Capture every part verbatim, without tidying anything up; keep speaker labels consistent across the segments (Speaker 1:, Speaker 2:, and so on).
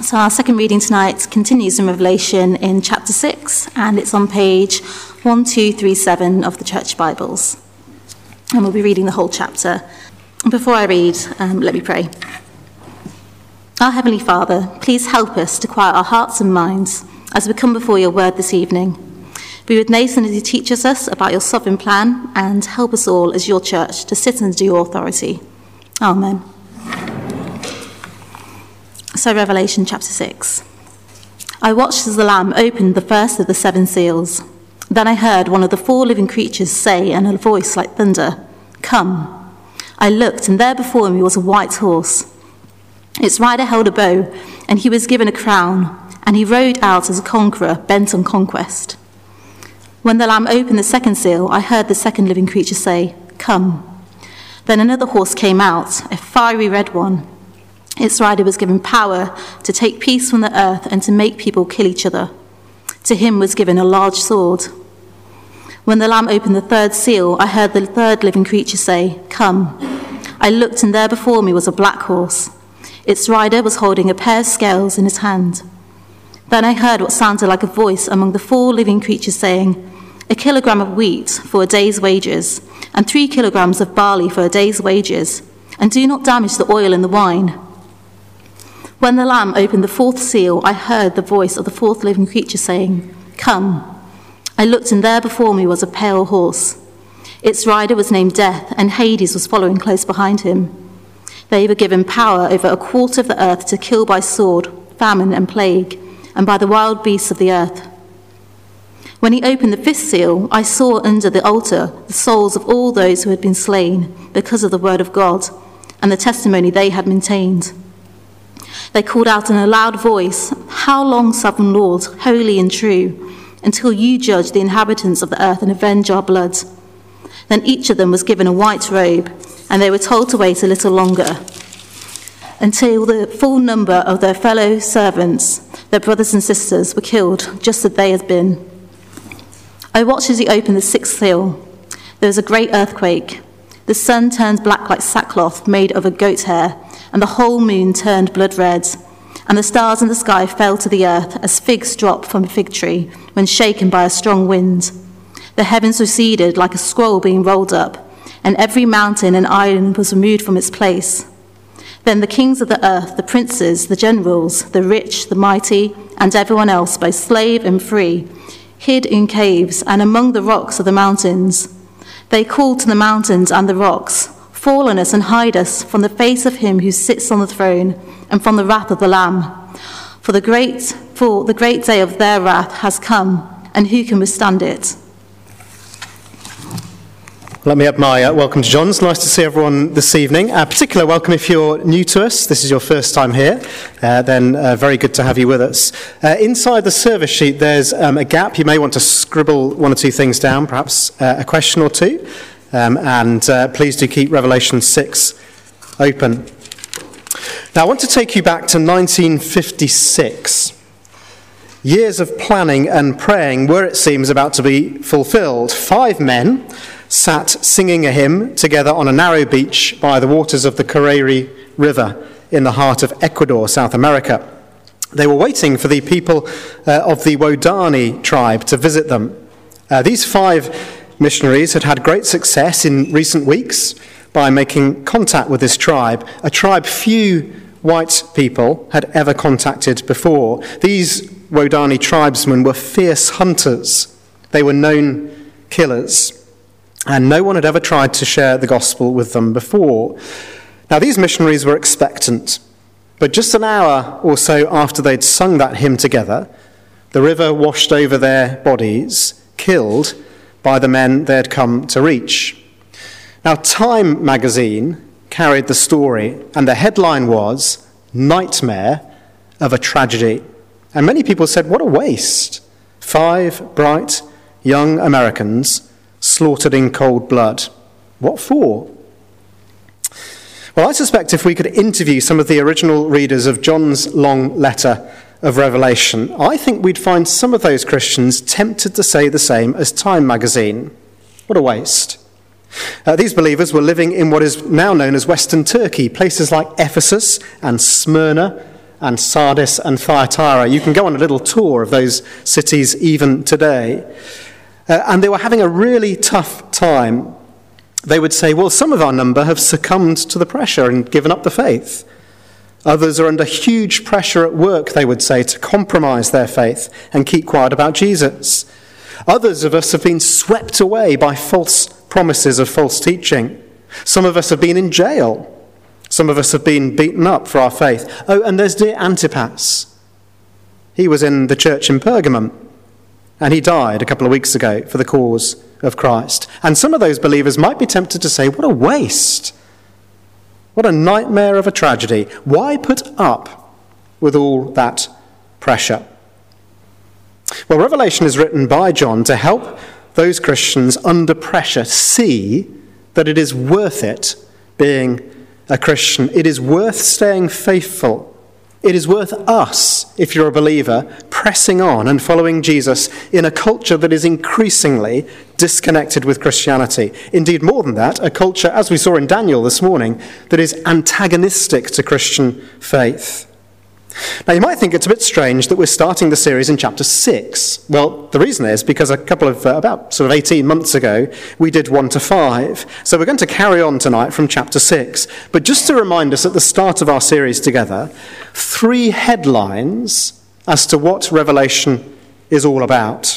Speaker 1: So our second reading tonight continues in Revelation in chapter six, and it's on page one two three seven of the Church Bibles. And we'll be reading the whole chapter. And before I read, um, let me pray. Our Heavenly Father, please help us to quiet our hearts and minds as we come before your word this evening. Be with Nathan as he teaches us about your sovereign plan, and help us all as your church to sit under your authority. Amen. So Revelation chapter six. I watched as the Lamb opened the first of the seven seals. Then I heard one of the four living creatures say in a voice like thunder, "Come." I looked, and there before me was a white horse. Its rider held a bow, and he was given a crown, and he rode out as a conqueror bent on conquest. When the Lamb opened the second seal, I heard the second living creature say, "Come." Then another horse came out, a fiery red one. Its rider was given power to take peace from the earth and to make people kill each other. To him was given a large sword. When the Lamb opened the third seal, I heard the third living creature say, "Come." I looked, and there before me was a black horse. Its rider was holding a pair of scales in his hand. Then I heard what sounded like a voice among the four living creatures saying, "A kilogram of wheat for a day's wages, and three kilograms of barley for a day's wages, and do not damage the oil and the wine." When the Lamb opened the fourth seal, I heard the voice of the fourth living creature saying, "Come." I looked, and there before me was a pale horse. Its rider was named Death, and Hades was following close behind him. They were given power over a quarter of the earth to kill by sword, famine, and plague, and by the wild beasts of the earth. When he opened the fifth seal, I saw under the altar the souls of all those who had been slain because of the word of God and the testimony they had maintained. They called out in a loud voice, "How long, sovereign Lord, holy and true, until you judge the inhabitants of the earth and avenge our blood?" Then each of them was given a white robe, and they were told to wait a little longer, until the full number of their fellow servants, their brothers and sisters, were killed, just as they had been. I watched as he opened the sixth seal. There was a great earthquake. The sun turned black like sackcloth made of a goat's hair, and the whole moon turned blood red, and the stars in the sky fell to the earth as figs drop from a fig tree when shaken by a strong wind. The heavens receded like a scroll being rolled up, and every mountain and island was removed from its place. Then the kings of the earth, the princes, the generals, the rich, the mighty, and everyone else, both slave and free, hid in caves and among the rocks of the mountains. They called to the mountains and the rocks, "Fall on us and hide us from the face of him who sits on the throne and from the wrath of the Lamb. For the great, for the great day of their wrath has come, and who can withstand it?"
Speaker 2: Let me add my uh, welcome to John. It's nice to see everyone this evening. A particular welcome if you're new to us. This is your first time here. Uh, then uh, very good to have you with us. Uh, inside the service sheet, there's um, a gap. You may want to scribble one or two things down, perhaps uh, a question or two. Um, and uh, please do keep Revelation six open. Now, I want to take you back to nineteen fifty-six. Years of planning and praying were, it seems, about to be fulfilled. Five men sat singing a hymn together on a narrow beach by the waters of the Cariri River in the heart of Ecuador, South America. They were waiting for the people uh, of the Wodani tribe to visit them. Uh, these five missionaries had had great success in recent weeks by making contact with this tribe, a tribe few white people had ever contacted before. These Wodani tribesmen were fierce hunters. They were known killers. And no one had ever tried to share the gospel with them before. Now, these missionaries were expectant, but just an hour or so after they'd sung that hymn together, the river washed over their bodies, killed by the men they had come to reach. Now, Time magazine carried the story, and the headline was, "Nightmare of a Tragedy." And many people said, what a waste. Five bright young Americans slaughtered in cold blood. What for? Well, I suspect if we could interview some of the original readers of John's long letter of Revelation, I think we'd find some of those Christians tempted to say the same as Time magazine. What a waste. Uh, these believers were living in what is now known as Western Turkey, places like Ephesus and Smyrna and Sardis and Thyatira. You can go on a little tour of those cities even today. Uh, and they were having a really tough time. They would say, well, some of our number have succumbed to the pressure and given up the faith. Others are under huge pressure at work, they would say, to compromise their faith and keep quiet about Jesus. Others of us have been swept away by false promises of false teaching. Some of us have been in jail. Some of us have been beaten up for our faith. Oh, and there's dear Antipas. He was in the church in Pergamum, and he died a couple of weeks ago for the cause of Christ. And some of those believers might be tempted to say, what a waste. What a nightmare of a tragedy. Why put up with all that pressure? Well, Revelation is written by John to help those Christians under pressure see that it is worth it being a Christian. It is worth staying faithful. It is worth us, if you're a believer, pressing on and following Jesus in a culture that is increasingly disconnected with Christianity. Indeed, more than that, a culture, as we saw in Daniel this morning, that is antagonistic to Christian faith. Now, you might think it's a bit strange that we're starting the series in chapter six. Well, the reason is because a couple of, uh, about sort of eighteen months ago, we did one to five. So we're going to carry on tonight from chapter six. But just to remind us at the start of our series together, three headlines as to what Revelation is all about.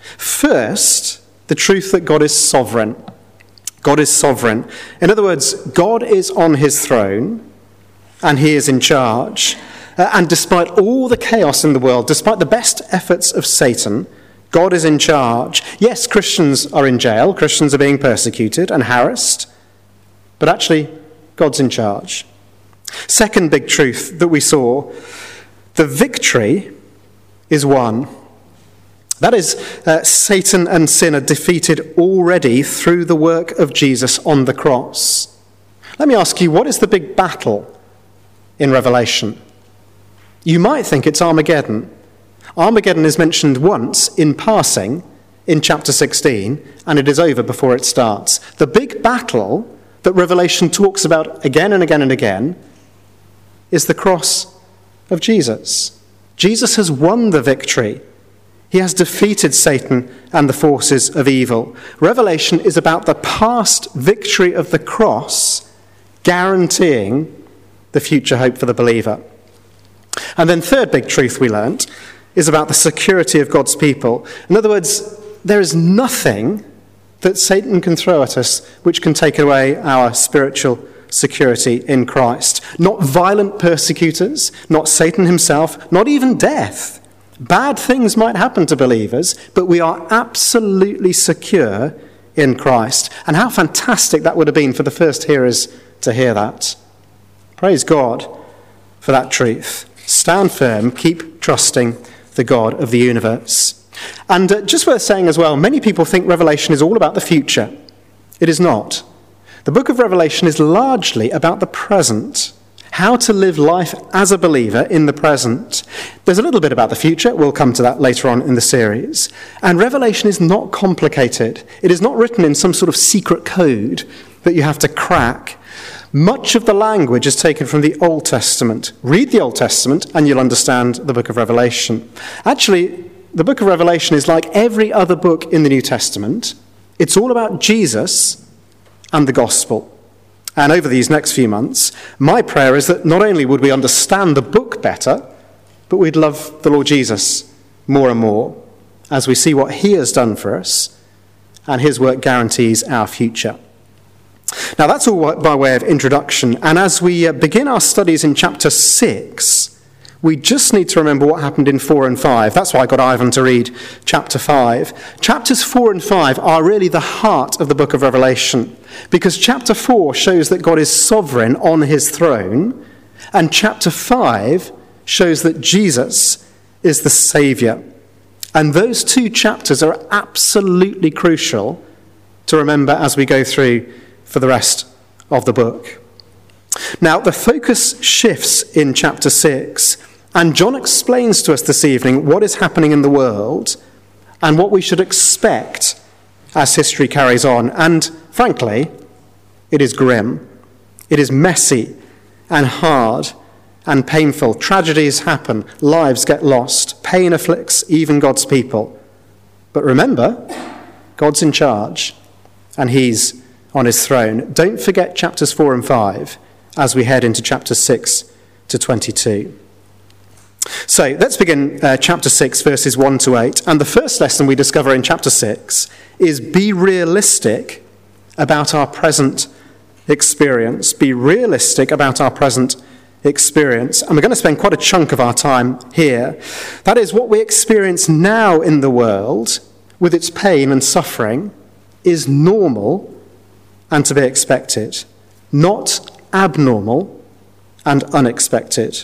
Speaker 2: First, the truth that God is sovereign. God is sovereign. In other words, God is on his throne and he is in charge. Uh, and despite all the chaos in the world, despite the best efforts of Satan, God is in charge. Yes, Christians are in jail, Christians are being persecuted and harassed, but actually, God's in charge. Second big truth that we saw, the victory is won. That is, uh, Satan and sin are defeated already through the work of Jesus on the cross. Let me ask you, what is the big battle in Revelation? You might think it's Armageddon. Armageddon is mentioned once in passing in chapter sixteen, and it is over before it starts. The big battle that Revelation talks about again and again and again is the cross of Jesus. Jesus has won the victory. He has defeated Satan and the forces of evil. Revelation is about the past victory of the cross, guaranteeing the future hope for the believer. And then third big truth we learnt is about the security of God's people. In other words, there is nothing that Satan can throw at us which can take away our spiritual security in Christ. Not violent persecutors, not Satan himself, not even death. Bad things might happen to believers, but we are absolutely secure in Christ. And how fantastic that would have been for the first hearers to hear that. Praise God for that truth. Stand firm, keep trusting the God of the universe. And uh, just worth saying as well, many people think Revelation is all about the future. It is not. The book of Revelation is largely about the present, how to live life as a believer in the present. There's a little bit about the future. We'll come to that later on in the series. And Revelation is not complicated. It is not written in some sort of secret code that you have to crack. Much of the language is taken from the Old Testament. Read the Old Testament and you'll understand the book of Revelation. Actually, the book of Revelation is like every other book in the New Testament. It's all about Jesus and the gospel. And over these next few months, my prayer is that not only would we understand the book better, but we'd love the Lord Jesus more and more as we see what he has done for us, and his work guarantees our future. Now, that's all by way of introduction. And as we begin our studies in chapter six, we just need to remember what happened in four and five. That's why I got Ivan to read chapter five. Chapters four and five are really the heart of the book of Revelation, because chapter four shows that God is sovereign on his throne, and chapter five shows that Jesus is the Saviour. And those two chapters are absolutely crucial to remember as we go through for the rest of the book. Now, the focus shifts in chapter six, and John explains to us this evening what is happening in the world and what we should expect as history carries on. And frankly, it is grim, it is messy and hard, and painful. Tragedies happen, lives get lost, pain afflicts even God's people. But remember, God's in charge, and he's on his throne. Don't forget chapters four and five as we head into chapters six to twenty-two. So let's begin uh, chapter six, verses one to eight. And the first lesson we discover in chapter six is be realistic about our present experience. Be realistic about our present experience. And we're going to spend quite a chunk of our time here. That is, what we experience now in the world, with its pain and suffering, is normal and to be expected, not abnormal and unexpected.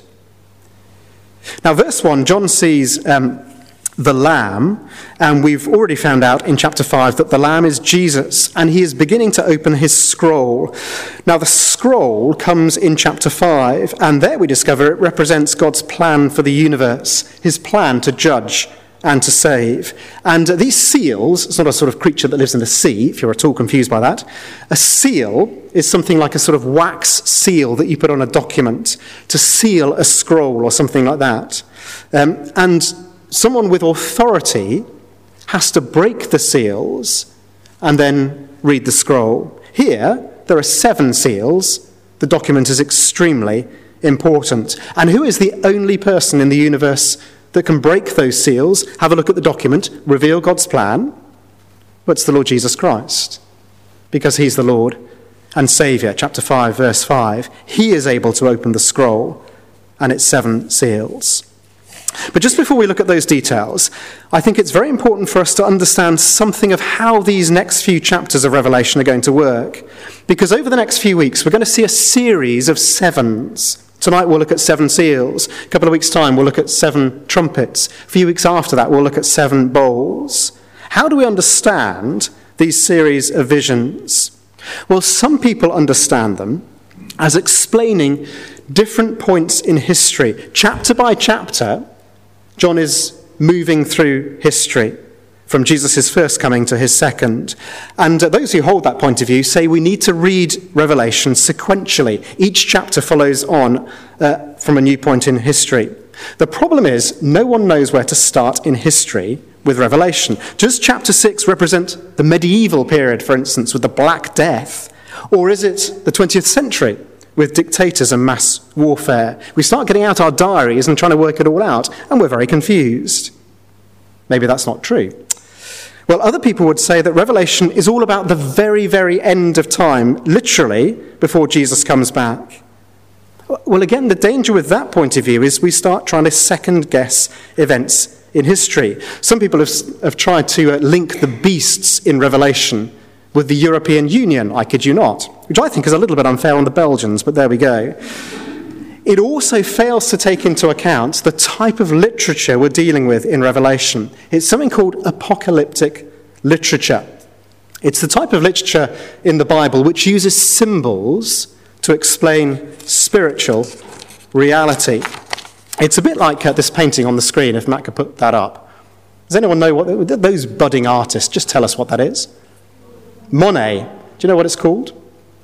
Speaker 2: Now, verse one, John sees um, the Lamb, and we've already found out in chapter five that the Lamb is Jesus, and he is beginning to open his scroll. Now, the scroll comes in chapter five, and there we discover it represents God's plan for the universe, his plan to judge and to save. And uh, these seals, it's not a sort of creature that lives in the sea, if you're at all confused by that. A seal is something like a sort of wax seal that you put on a document to seal a scroll or something like that. Um, and someone with authority has to break the seals and then read the scroll. Here, there are seven seals. The document is extremely important. And who is the only person in the universe that can break those seals, have a look at the document, reveal God's plan? Well, it's the Lord Jesus Christ, because he's the Lord and Saviour. Chapter five, verse five. He is able to open the scroll and its seven seals. But just before we look at those details, I think it's very important for us to understand something of how these next few chapters of Revelation are going to work. Because over the next few weeks, we're going to see a series of sevens. Tonight we'll look at seven seals. A couple of weeks' time we'll look at seven trumpets. A few weeks after that we'll look at seven bowls. How do we understand these series of visions? Well, some people understand them as explaining different points in history. Chapter by chapter, John is moving through history, from Jesus' first coming to his second. And uh, those who hold that point of view say we need to read Revelation sequentially. Each chapter follows on uh, from a new point in history. The problem is no one knows where to start in history with Revelation. Does chapter six represent the medieval period, for instance, with the Black Death? Or is it the twentieth century with dictators and mass warfare? We start getting out our diaries and trying to work it all out, and we're very confused. Maybe that's not true. Well, other people would say that Revelation is all about the very, very end of time, literally, before Jesus comes back. Well, again, the danger with that point of view is we start trying to second-guess events in history. Some people have, have tried to uh, link the beasts in Revelation with the European Union, I kid you not, which I think is a little bit unfair on the Belgians, but there we go. It also fails to take into account the type of literature we're dealing with in Revelation. It's something called apocalyptic literature. It's the type of literature in the Bible which uses symbols to explain spiritual reality. It's a bit like uh, this painting on the screen, if Matt could put that up. Does anyone know what those budding artists, just tell us what that is? Monet. Do you know what it's called?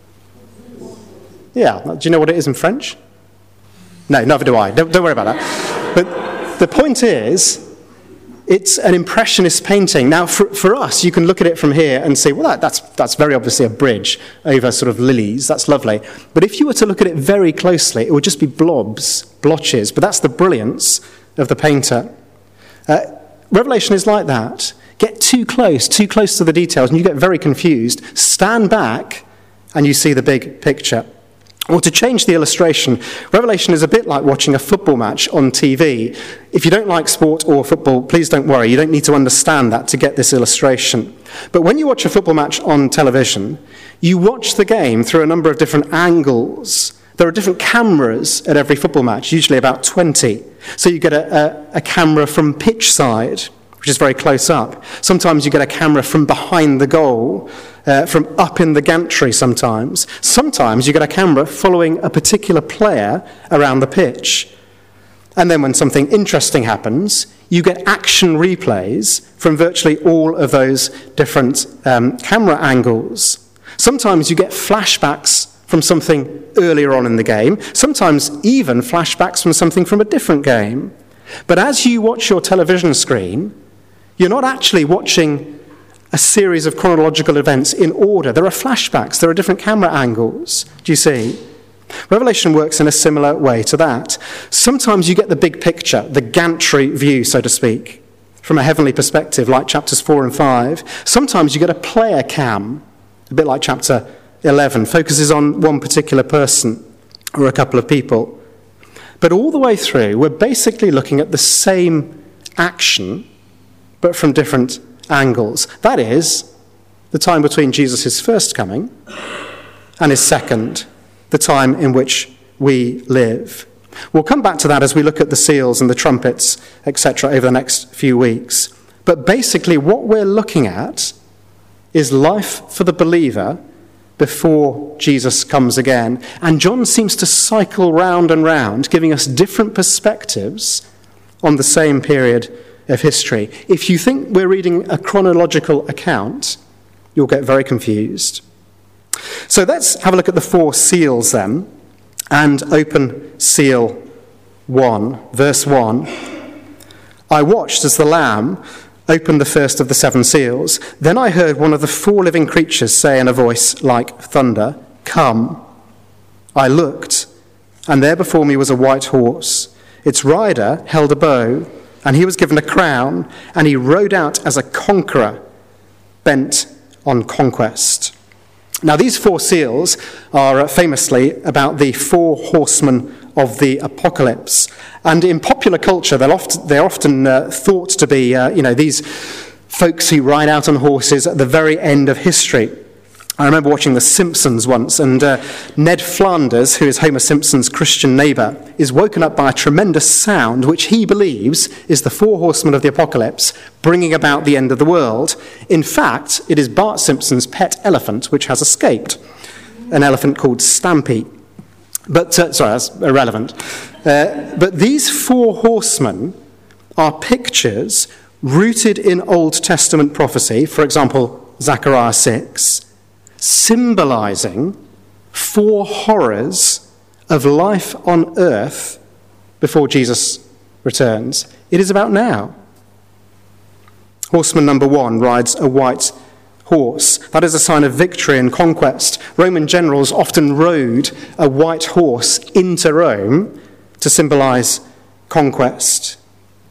Speaker 2: Yeah. Do you know what it is in French? No, neither do I. Don't, don't worry about that. But the point is, it's an impressionist painting. Now, for, for us, you can look at it from here and say, well, that, that's, that's very obviously a bridge over sort of lilies. That's lovely. But if you were to look at it very closely, it would just be blobs, blotches. But that's the brilliance of the painter. Uh, Revelation is like that. Get too close, too close to the details, and you get very confused. Stand back, and you see the big picture. Or to change the illustration, Revelation is a bit like watching a football match on T V. If you don't like sport or football, please don't worry. You don't need to understand that to get this illustration. But when you watch a football match on television, you watch the game through a number of different angles. There are different cameras at every football match, usually about twenty. So you get a, a, a camera from pitch side, which is very close up. Sometimes you get a camera from behind the goal, uh, from up in the gantry sometimes. Sometimes you get a camera following a particular player around the pitch. And then when something interesting happens, you get action replays from virtually all of those different um, camera angles. Sometimes you get flashbacks from something earlier on in the game, sometimes even flashbacks from something from a different game. But as you watch your television screen, you're not actually watching a series of chronological events in order. There are flashbacks, there are different camera angles. Do you see? Revelation works in a similar way to that. Sometimes you get the big picture, the gantry view, so to speak, from a heavenly perspective, like chapters four and five. Sometimes you get a player cam, a bit like chapter eleven, focuses on one particular person or a couple of people. But all the way through, we're basically looking at the same action, but from different angles. That is, the time between Jesus' first coming and his second, the time in which we live. We'll come back to that as we look at the seals and the trumpets, et cetera, over the next few weeks. But basically, what we're looking at is life for the believer before Jesus comes again. And John seems to cycle round and round, giving us different perspectives on the same period of history. If you think we're reading a chronological account, you'll get very confused. So let's have a look at the four seals then, and open seal one, verse one. I watched as the Lamb opened the first of the seven seals. Then I heard one of the four living creatures say in a voice like thunder, "Come." I looked, and there before me was a white horse. Its rider held a bow, and he was given a crown, and he rode out as a conqueror, bent on conquest. Now, these four seals are famously about the four horsemen of the apocalypse. And in popular culture, they're often, they're often uh, thought to be, uh, you know, these folks who ride out on horses at the very end of history. I remember watching The Simpsons once, and uh, Ned Flanders, who is Homer Simpson's Christian neighbour, is woken up by a tremendous sound, which he believes is the four horsemen of the apocalypse, bringing about the end of the world. In fact, it is Bart Simpson's pet elephant, which has escaped, an elephant called Stampy. But, uh, sorry, that's irrelevant. Uh, but these four horsemen are pictures rooted in Old Testament prophecy, for example, Zechariah six, symbolizing four horrors of life on earth before Jesus returns. It is about now. Horseman number one rides a white horse. That is a sign of victory and conquest. Roman generals often rode a white horse into Rome to symbolize conquest.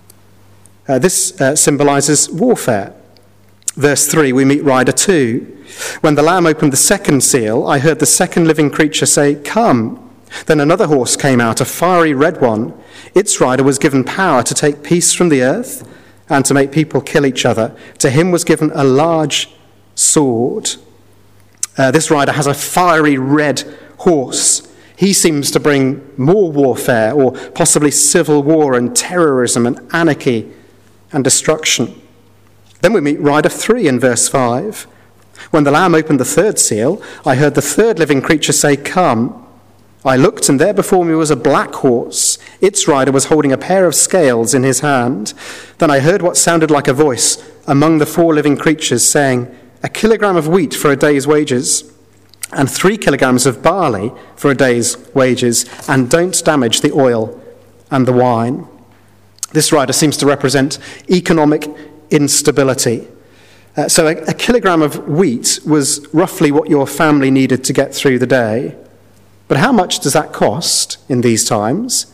Speaker 2: Uh, this uh, symbolizes warfare. Verse three, we meet rider two. When the Lamb opened the second seal, I heard the second living creature say, "Come." Then another horse came out, a fiery red one. Its rider was given power to take peace from the earth and to make people kill each other. To him was given a large sword. Uh, this rider has a fiery red horse. He seems to bring more warfare, or possibly civil war and terrorism and anarchy and destruction. Then we meet rider three in verse five. When the Lamb opened the third seal, I heard the third living creature say, "Come." I looked, and there before me was a black horse. Its rider was holding a pair of scales in his hand. Then I heard what sounded like a voice among the four living creatures saying, "A kilogram of wheat for a day's wages, and three kilograms of barley for a day's wages, and don't damage the oil and the wine." This rider seems to represent economic instability. Uh, so a, a kilogram of wheat was roughly what your family needed to get through the day. But how much does that cost in these times?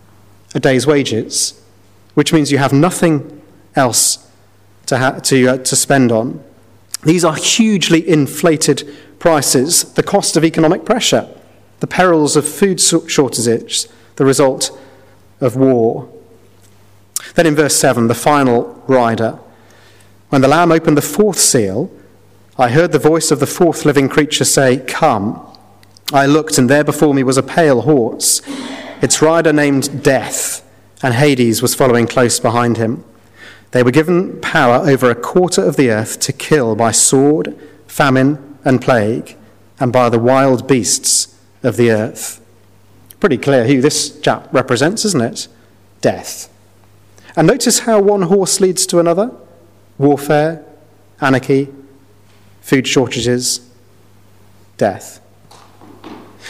Speaker 2: A day's wages, which means you have nothing else to, ha- to, uh, to spend on. These are hugely inflated prices, the cost of economic pressure, the perils of food shortages, the result of war. Then in verse seven, the final rider. When the Lamb opened the fourth seal, I heard the voice of the fourth living creature say, "Come." I looked, and there before me was a pale horse. Its rider named Death, and Hades was following close behind him. They were given power over a quarter of the earth to kill by sword, famine, and plague, and by the wild beasts of the earth. Pretty clear who this chap represents, isn't it? Death. And notice how one horse leads to another. Warfare, anarchy, food shortages, death.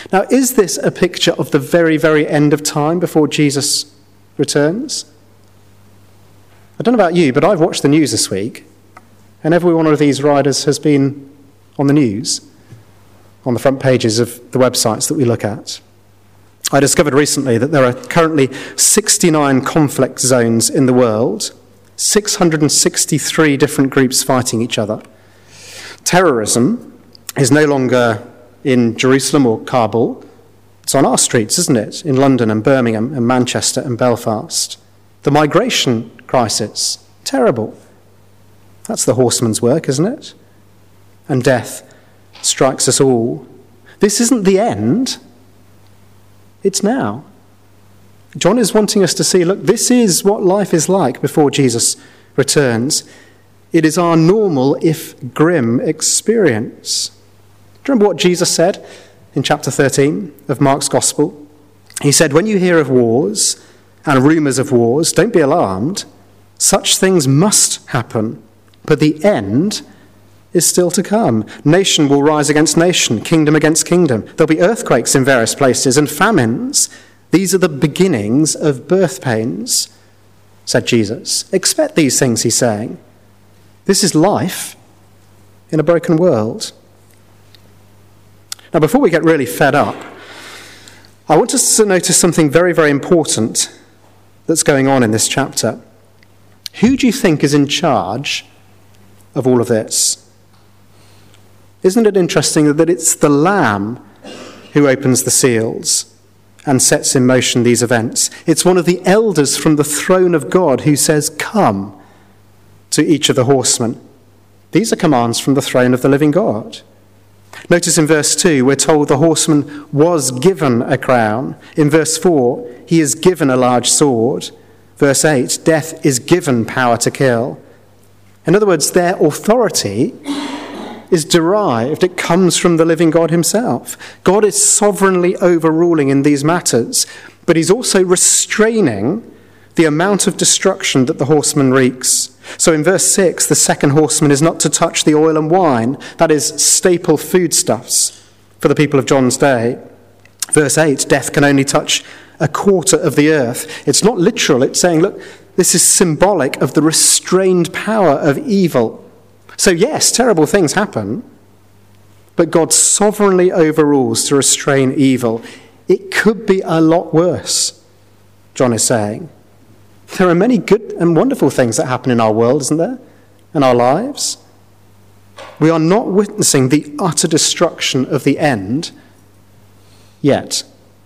Speaker 2: Now, is this a picture of the very, very end of time before Jesus returns? I don't know about you, but I've watched the news this week, and every one of these riders has been on the news, on the front pages of the websites that we look at. I discovered recently that there are currently sixty-nine conflict zones in the world, six hundred sixty-three different groups fighting each other. Terrorism is no longer in Jerusalem or Kabul. It's on our streets, isn't it? In London and Birmingham and Manchester and Belfast. The migration crisis, terrible. That's the horseman's work, isn't it? And death strikes us all. This isn't the end. It's now. John is wanting us to see, look, this is what life is like before Jesus returns. It is our normal, if grim, experience. Do you remember what Jesus said in chapter thirteen of Mark's Gospel? He said, when you hear of wars and rumours of wars, don't be alarmed. Such things must happen, but the end is still to come. Nation will rise against nation, kingdom against kingdom. There'll be earthquakes in various places and famines. These are the beginnings of birth pains, said Jesus. Expect these things, he's saying. This is life in a broken world. Now, before we get really fed up, I want us to notice something very, very important that's going on in this chapter. Who do you think is in charge of all of this? Isn't it interesting that it's the Lamb who opens the seals and sets in motion these events? It's one of the elders from the throne of God who says, come, to each of the horsemen. These are commands from the throne of the living God. Notice in verse two, we're told the horseman was given a crown. In verse four, he is given a large sword. Verse eight, death is given power to kill. In other words, their authority is derived, it comes from the living God himself. God is sovereignly overruling in these matters, but he's also restraining the amount of destruction that the horseman wreaks. So in verse six, the second horseman is not to touch the oil and wine, that is staple foodstuffs for the people of John's day. Verse eight, death can only touch a quarter of the earth. It's not literal, it's saying, look, this is symbolic of the restrained power of evil. So yes, terrible things happen, but God sovereignly overrules to restrain evil. It could be a lot worse, John is saying. There are many good and wonderful things that happen in our world, isn't there? In our lives. We are not witnessing the utter destruction of the end yet.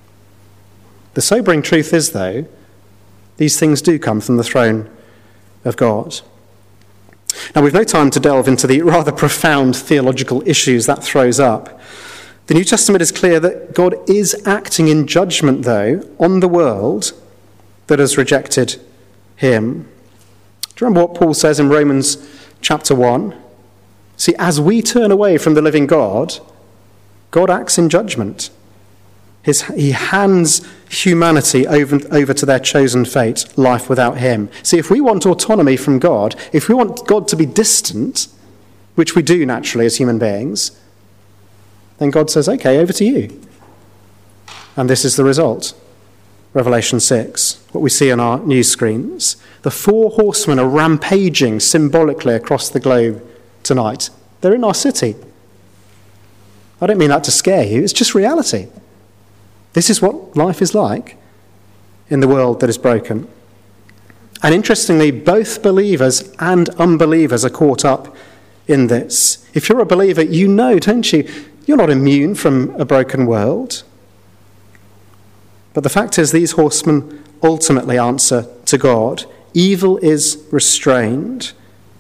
Speaker 2: The sobering truth is, though, these things do come from the throne of God. Now, we've no time to delve into the rather profound theological issues that throws up. The New Testament is clear that God is acting in judgment, though, on the world that has rejected him. Do you remember what Paul says in Romans chapter one? See, as we turn away from the living God, God acts in judgment. His, he hands humanity over, over to their chosen fate, life without him. See, if we want autonomy from God, if we want God to be distant, which we do naturally as human beings, then God says, okay, over to you. And this is the result. Revelation six, what we see on our news screens. The four horsemen are rampaging symbolically across the globe tonight. They're in our city. I don't mean that to scare you, it's just reality. This is what life is like in the world that is broken. And interestingly, both believers and unbelievers are caught up in this. If you're a believer, you know, don't you, you're not immune from a broken world. But the fact is, these horsemen ultimately answer to God. Evil is restrained.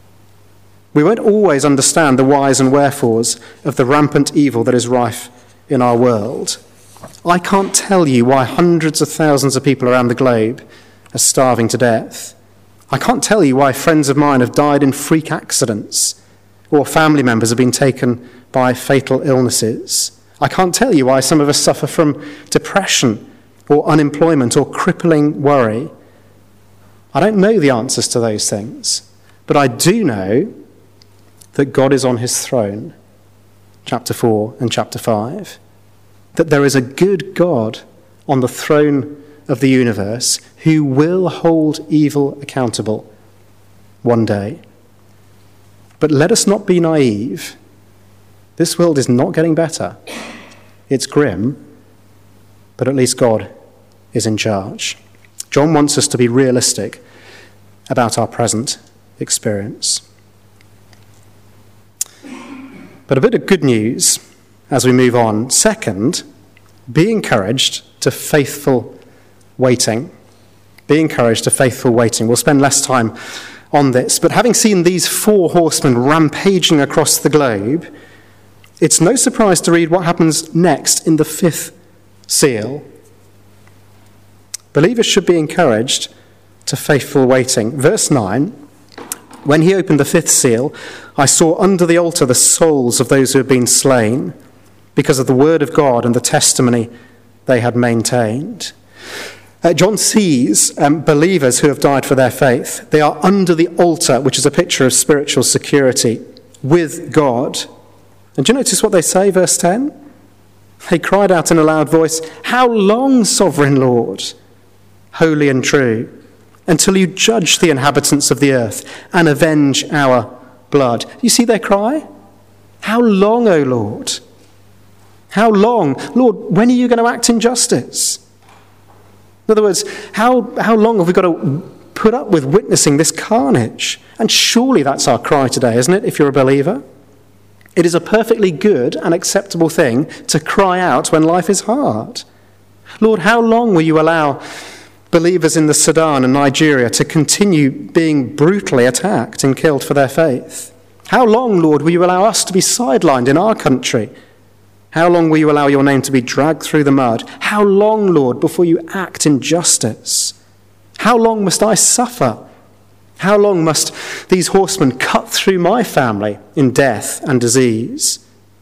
Speaker 2: We won't always understand the whys and wherefores of the rampant evil that is rife in our world. I can't tell you why hundreds of thousands of people around the globe are starving to death. I can't tell you why friends of mine have died in freak accidents or family members have been taken by fatal illnesses. I can't tell you why some of us suffer from depression or unemployment or crippling worry. I don't know the answers to those things, but I do know that God is on his throne, chapter four and chapter five. that there is a good God on the throne of the universe who will hold evil accountable one day. But let us not be naive. This world is not getting better. It's grim, but at least God is in charge. John wants us to be realistic about our present experience. But a bit of good news as we move on. Second, be encouraged to faithful waiting. Be encouraged to faithful waiting. We'll spend less time on this, but having seen these four horsemen rampaging across the globe, it's no surprise to read what happens next in the fifth seal. Believers should be encouraged to faithful waiting. Verse nine, when he opened the fifth seal, I saw under the altar the souls of those who had been slain because of the word of God and the testimony they had maintained. Uh, John sees um, believers who have died for their faith. They are under the altar, which is a picture of spiritual security with God. And do you notice what they say, verse ten? They cried out in a loud voice, "How long, sovereign Lord, holy and true, until you judge the inhabitants of the earth and avenge our blood?" You see their cry? How long, O Lord? How long? Lord, when are you going to act in justice? In other words, how, how long have we got to put up with witnessing this carnage? And surely that's our cry today, isn't it, if you're a believer? It is a perfectly good and acceptable thing to cry out when life is hard. Lord, how long will you allow believers in the Sudan and Nigeria to continue being brutally attacked and killed for their faith? How long, Lord, will you allow us to be sidelined in our country? How long will you allow your name to be dragged through the mud? How long, Lord, before you act in justice? How long must I suffer? How long must these horsemen cut through my family in death and disease?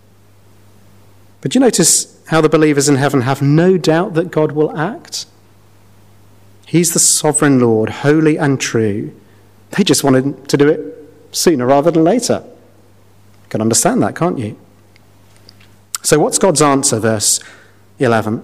Speaker 2: But do you notice how the believers in heaven have no doubt that God will act? He's the sovereign Lord, holy and true. They just wanted to do it sooner rather than later. You can understand that, can't you? So what's God's answer, verse eleven?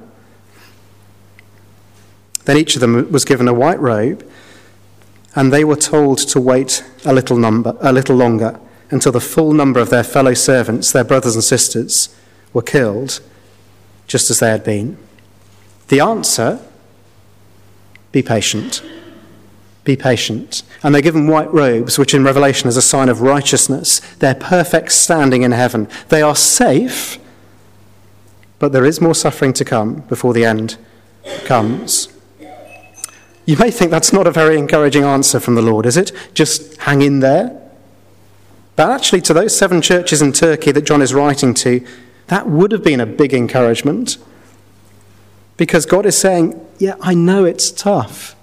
Speaker 2: Then each of them was given a white robe, and they were told to wait a little number, a little longer, until the full number of their fellow servants, their brothers and sisters, were killed, just as they had been. The answer: be patient. Be patient. And they're given white robes, which in Revelation is a sign of righteousness, their perfect standing in heaven. They are safe, but there is more suffering to come before the end comes. You may think that's not a very encouraging answer from the Lord, is it? Just hang in there. But actually, to those seven churches in Turkey that John is writing to, that would have been a big encouragement. Because God is saying, yeah, I know it's tough,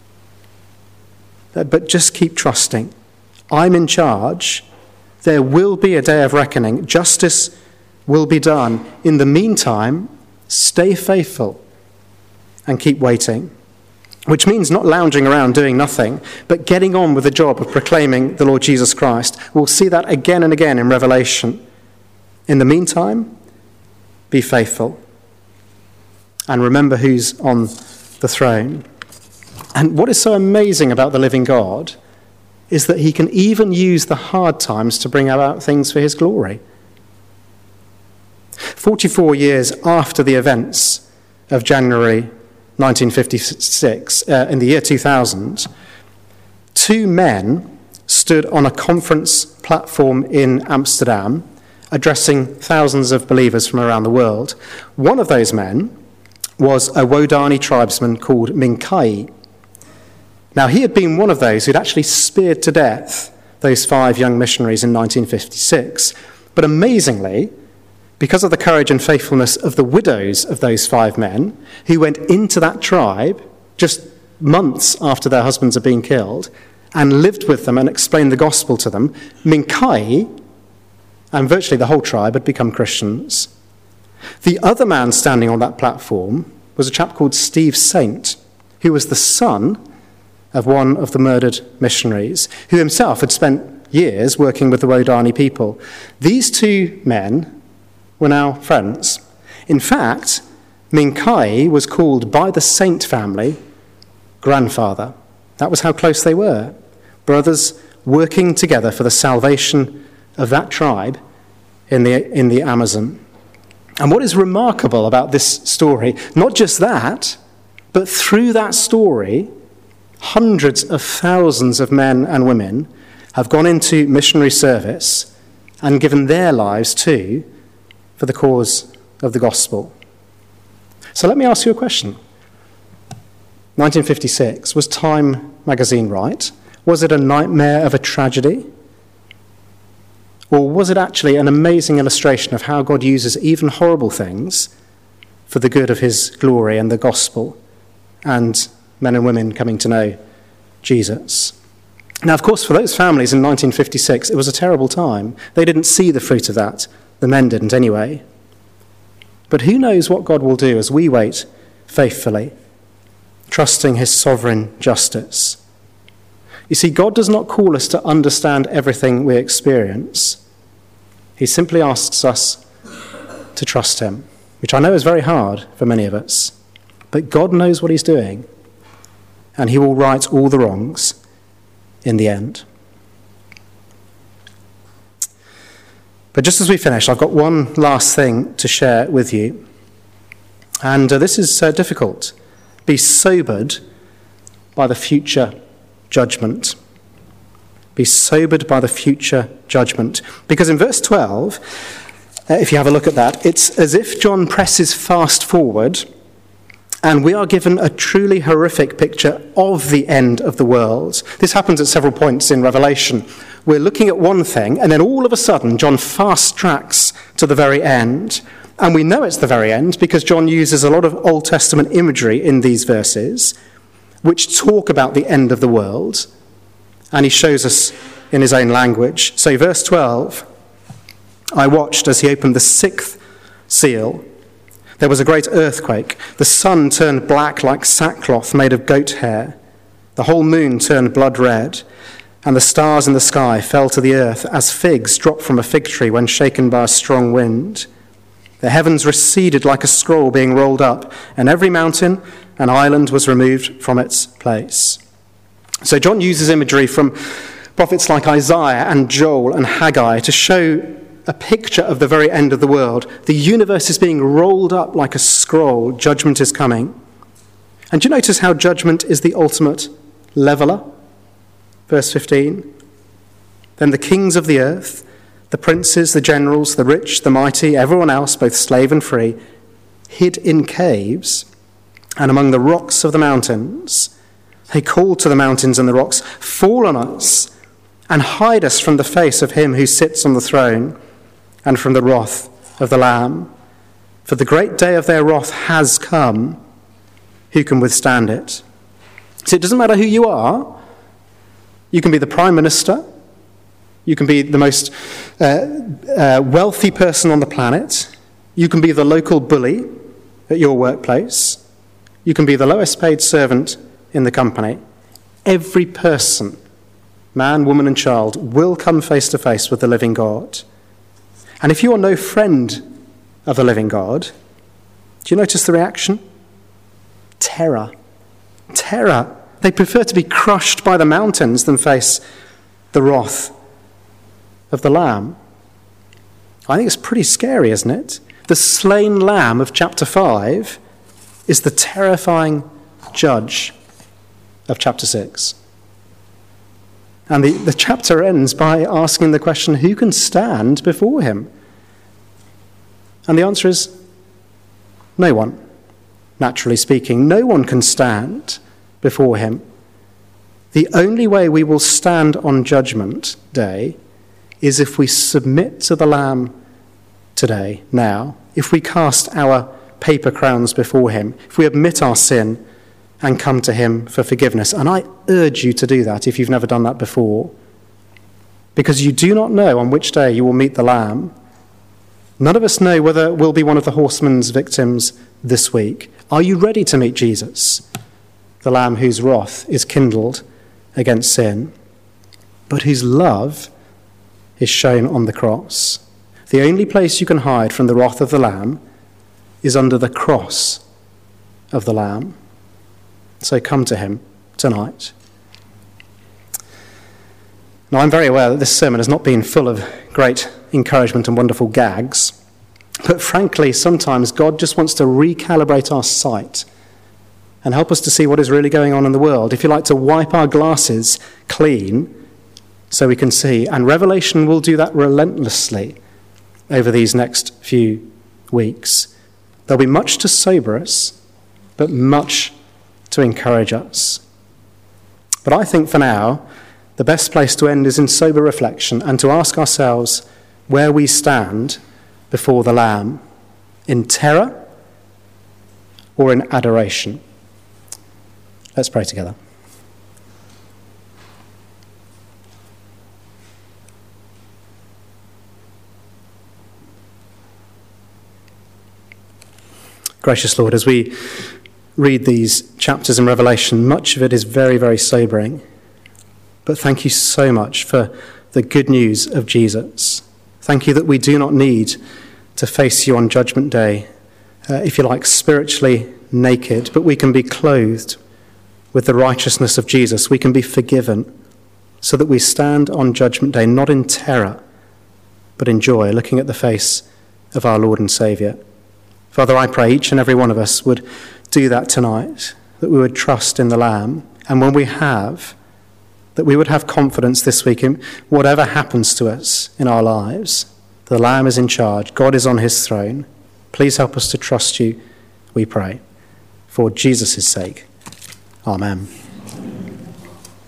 Speaker 2: but just keep trusting. I'm in charge. There will be a day of reckoning. Justice will be done. In the meantime, stay faithful and keep waiting. Which means not lounging around doing nothing, but getting on with the job of proclaiming the Lord Jesus Christ. We'll see that again and again in Revelation. In the meantime, be faithful. And remember who's on the throne. And what is so amazing about the living God is that he can even use the hard times to bring about things for his glory. forty-four years after the events of January nineteen fifty-six, uh, in the year two thousand, two men stood on a conference platform in Amsterdam addressing thousands of believers from around the world. One of those men was a Wodani tribesman called Minkai. Now, he had been one of those who'd actually speared to death those five young missionaries in nineteen fifty-six. But amazingly, because of the courage and faithfulness of the widows of those five men who went into that tribe just months after their husbands had been killed and lived with them and explained the gospel to them, Minkai and virtually the whole tribe had become Christians. The other man standing on that platform was a chap called Steve Saint, who was the son of one of the murdered missionaries, who himself had spent years working with the Wodani people. These two men were now friends. In fact, Mincaye was called by the Saint family grandfather. That was how close they were. Brothers working together for the salvation of that tribe in the, in the Amazon. And what is remarkable about this story, not just that, but through that story, hundreds of thousands of men and women have gone into missionary service and given their lives too for the cause of the gospel. So let me ask you a question. nineteen fifty-six, was Time magazine right? Was it a nightmare of a tragedy? Or was it actually an amazing illustration of how God uses even horrible things for the good of his glory and the gospel and men and women coming to know Jesus? Now, of course, for those families in nineteen fifty-six, it was a terrible time. They didn't see the fruit of that. The men didn't anyway. But who knows what God will do as we wait faithfully, trusting his sovereign justice. You see, God does not call us to understand everything we experience. He simply asks us to trust him, which I know is very hard for many of us. But God knows what he's doing, and he will right all the wrongs in the end. But just as we finish, I've got one last thing to share with you. And uh, this is uh, difficult. Be sobered by the future judgment. Be sobered by the future judgment. Because in verse twelve, uh, if you have a look at that, it's as if John presses fast forward and we are given a truly horrific picture of the end of the world. This happens at several points in Revelation. We're looking at one thing, and then all of a sudden, John fast tracks to the very end. And we know it's the very end because John uses a lot of Old Testament imagery in these verses, which talk about the end of the world. And he shows us in his own language. So verse twelve, I watched as he opened the sixth seal. There was a great earthquake. The sun turned black like sackcloth made of goat hair. The whole moon turned blood red, and the stars in the sky fell to the earth as figs drop from a fig tree when shaken by a strong wind. The heavens receded like a scroll being rolled up, and every mountain and island was removed from its place. So John uses imagery from prophets like Isaiah and Joel and Haggai to show a picture of the very end of the world. The universe is being rolled up like a scroll. Judgment is coming. And do you notice how judgment is the ultimate leveler? Verse fifteen. Then the kings of the earth, the princes, the generals, the rich, the mighty, everyone else, both slave and free, hid in caves and among the rocks of the mountains. They called to the mountains and the rocks, fall on us and hide us from the face of him who sits on the throne and from the wrath of the Lamb. For the great day of their wrath has come. Who can withstand it? So it doesn't matter who you are. You can be the prime minister. You can be the most uh, uh, wealthy person on the planet. You can be the local bully at your workplace. You can be the lowest paid servant in the company. Every person, man, woman, and child, will come face to face with the living God. And if you are no friend of the living God, do you notice the reaction? Terror. Terror. They prefer to be crushed by the mountains than face the wrath of the Lamb. I think it's pretty scary, isn't it? The slain Lamb of chapter five is the terrifying judge of chapter six. And the, the chapter ends by asking the question, who can stand before him? And the answer is no one. Naturally speaking, no one can stand before him. The only way we will stand on Judgment Day is if we submit to the Lamb today, now, if we cast our paper crowns before him, if we admit our sin and come to him for forgiveness. And I urge you to do that if you've never done that before, because you do not know on which day you will meet the Lamb. None of us know whether we'll be one of the horseman's victims this week. Are you ready to meet Jesus, the Lamb whose wrath is kindled against sin, but whose love is shown on the cross? The only place you can hide from the wrath of the Lamb is under the cross of the Lamb. So come to him tonight. Now, I'm very aware that this sermon has not been full of great encouragement and wonderful gags, but frankly, sometimes God just wants to recalibrate our sight and help us to see what is really going on in the world. If you like, to wipe our glasses clean so we can see. And Revelation will do that relentlessly over these next few weeks. There'll be much to sober us, but much to encourage us. But I think for now, the best place to end is in sober reflection and to ask ourselves where we stand before the Lamb, in terror or in adoration. Let's pray together. Gracious Lord, as we read these chapters in Revelation, much of it is very, very sobering. But thank you so much for the good news of Jesus. Thank you that we do not need to face you on Judgment Day, uh, if you like, spiritually naked, but we can be clothed with the righteousness of Jesus. We can be forgiven so that we stand on Judgment Day, not in terror, but in joy, looking at the face of our Lord and Saviour. Father, I pray each and every one of us would do that tonight, that we would trust in the Lamb, and when we have, that we would have confidence this week in whatever happens to us in our lives. The Lamb is in charge. God is on his throne. Please help us to trust you, we pray. For Jesus' sake. Amen.